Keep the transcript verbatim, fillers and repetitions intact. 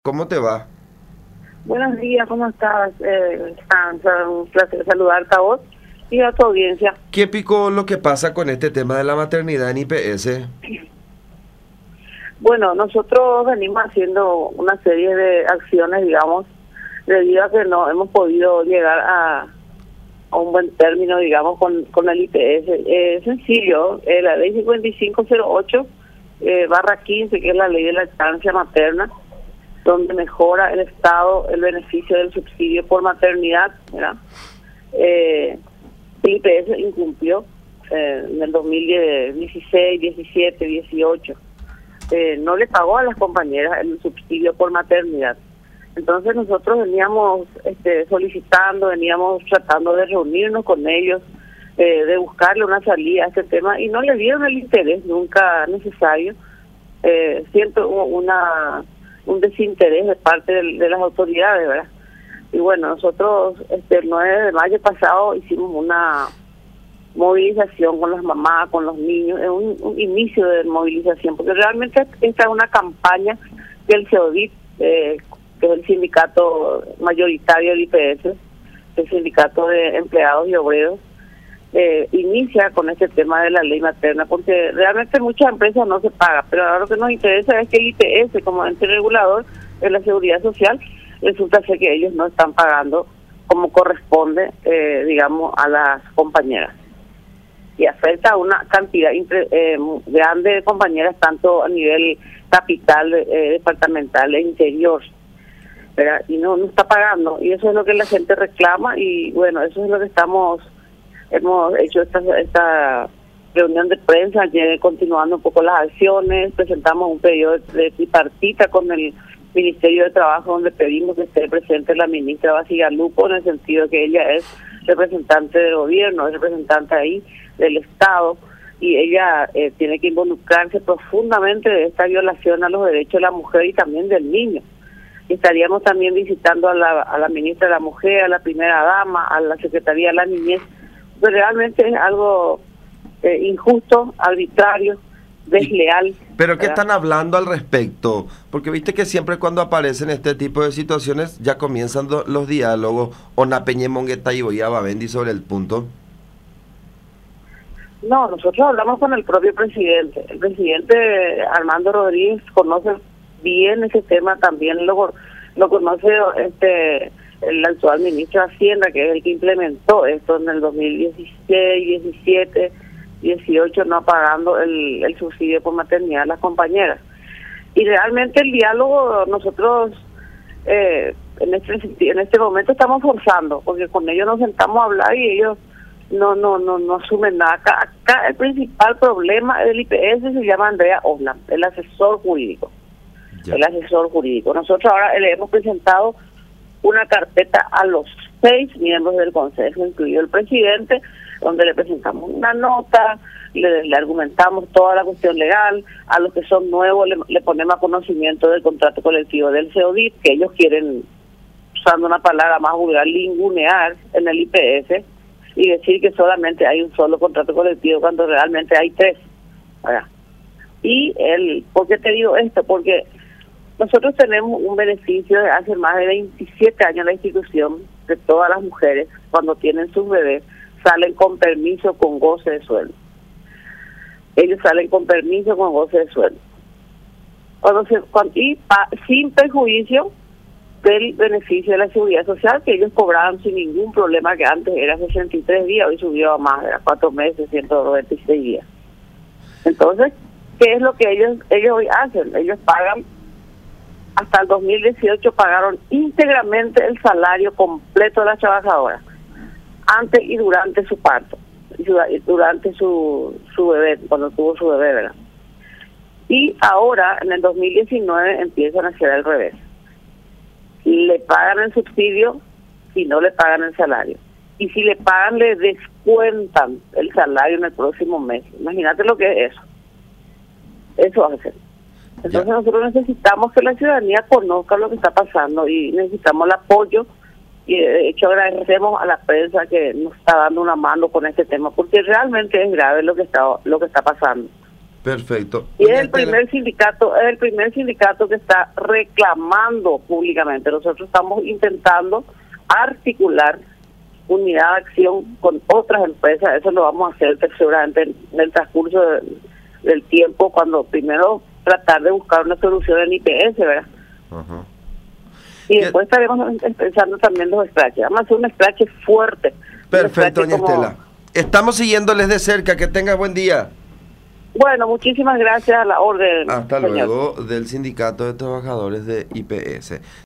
¿Cómo te va? Buenos días, ¿cómo estás? Eh, Sansa? Un placer saludarte a vos y a tu audiencia. ¿Qué picó lo que pasa con este tema de la maternidad en I P S? Bueno, nosotros venimos haciendo una serie de acciones, digamos, debido a que no hemos podido llegar a, a un buen término, digamos, con, con el I P S. Eh, es sencillo, eh, la ley cincuenta y cinco cero ocho eh, barra quince, que es la ley de lactancia materna, donde mejora el Estado el beneficio del subsidio por maternidad, ¿verdad? Eh, el I P S incumplió eh, en el dos mil dieciséis, diecisiete, dieciocho. Eh, no le pagó a las compañeras el subsidio por maternidad. Entonces nosotros veníamos este, solicitando, veníamos tratando de reunirnos con ellos, eh, de buscarle una salida a este tema y no le dieron el interés nunca necesario. Eh, siento una un desinterés de parte de, de las autoridades, ¿verdad? Y bueno, nosotros este, el nueve de mayo pasado hicimos una movilización con las mamás, con los niños, es un, un inicio de movilización, porque realmente esta es una campaña que el CEODIT, eh, que es el sindicato mayoritario del I P S, el sindicato de empleados y obreros, eh, inicia con este tema de la ley materna, porque realmente muchas empresas no se pagan, pero ahora lo que nos interesa es que el I P S, como ente regulador de la seguridad social, resulta ser que ellos no están pagando como corresponde, eh, digamos, a las compañeras. Y afecta a una cantidad eh, grande de compañeras, tanto a nivel capital, eh, departamental e interior, ¿verdad? Y no, no está pagando, y eso es lo que la gente reclama, y bueno, eso es lo que estamos, hemos hecho esta, esta reunión de prensa, ayer continuando un poco las acciones, presentamos un pedido de tripartita con el Ministerio de Trabajo, donde pedimos que esté presente la ministra Bacigalupo, en el sentido que ella es representante del gobierno, es representante ahí del Estado, y ella eh, tiene que involucrarse profundamente de esta violación a los derechos de la mujer y también del niño. Y estaríamos también visitando a la, a la ministra de la Mujer, a la primera dama, a la Secretaría de la Niñez, pues realmente es algo eh, injusto, arbitrario, desleal. ¿Pero qué ¿verdad? están hablando al respecto? Porque viste que siempre cuando aparecen este tipo de situaciones ya comienzan do, los diálogos, o na peñe mongueta y voy a Babendi sobre el punto. No, nosotros hablamos con el propio presidente. El presidente Armando Rodríguez conoce bien ese tema, también lo, lo conoce este el actual ministro de Hacienda, que es el que implementó esto en el dos mil dieciséis, diecisiete, dieciocho, no pagando el, el subsidio por maternidad a las compañeras. Y realmente el diálogo nosotros eh, en este en este momento estamos forzando, porque con ellos nos sentamos a hablar y ellos no no no no asumen nada. Acá, acá el principal problema del I P S se llama Andrea Oslan, el asesor jurídico. Ya. El asesor jurídico. Nosotros ahora le hemos presentado una carpeta a los seis miembros del Consejo, incluido el presidente, donde le presentamos una nota, le, le argumentamos toda la cuestión legal. A los que son nuevos le, le ponemos a conocimiento del contrato colectivo del CEODIT, que ellos quieren, usando una palabra más vulgar, lingunear en el I P S y decir que solamente hay un solo contrato colectivo cuando realmente hay tres. ¿Verdad? Y el, ¿por qué te digo esto? Porque nosotros tenemos un beneficio de hace más de veintisiete años en la institución, de todas las mujeres, cuando tienen sus bebés, salen con permiso con goce de sueldo. Ellos salen con permiso con goce de sueldo. Cuando se, cuando, y pa, sin perjuicio del beneficio de la seguridad social, que ellos cobraban sin ningún problema, que antes era sesenta y tres días, hoy subió a más, era cuatro meses, ciento noventa y seis días. Entonces, ¿qué es lo que ellos ellos hoy hacen? Ellos pagan, hasta el dos mil dieciocho pagaron íntegramente el salario completo de las trabajadoras, antes y durante su parto, y durante su, su bebé, cuando tuvo su bebé, ¿verdad? Y ahora, en el dos mil diecinueve, empiezan a hacer al revés. Le pagan el subsidio y no le pagan el salario. Y si le pagan, le descuentan el salario en el próximo mes. Imagínate lo que es eso. Eso hace. Entonces ya. Nosotros necesitamos que la ciudadanía conozca lo que está pasando y necesitamos el apoyo, y de hecho agradecemos a la prensa que nos está dando una mano con este tema, porque realmente es grave lo que está lo que está pasando. Perfecto. Y es el primer sindicato, es el primer sindicato que está reclamando públicamente. Nosotros estamos intentando articular unidad de acción con otras empresas. Eso lo vamos a hacer seguramente en, en el transcurso de, del tiempo, cuando primero tratar de buscar una solución en I P S, ¿verdad? Ajá. Y después estaremos pensando también los scratches. Vamos a hacer un scratch fuerte. Perfecto, doña Estela. Estamos siguiéndoles de cerca. Que tenga buen día. Bueno, muchísimas gracias a la orden. Hasta señor. luego, del Sindicato de Trabajadores de I P S.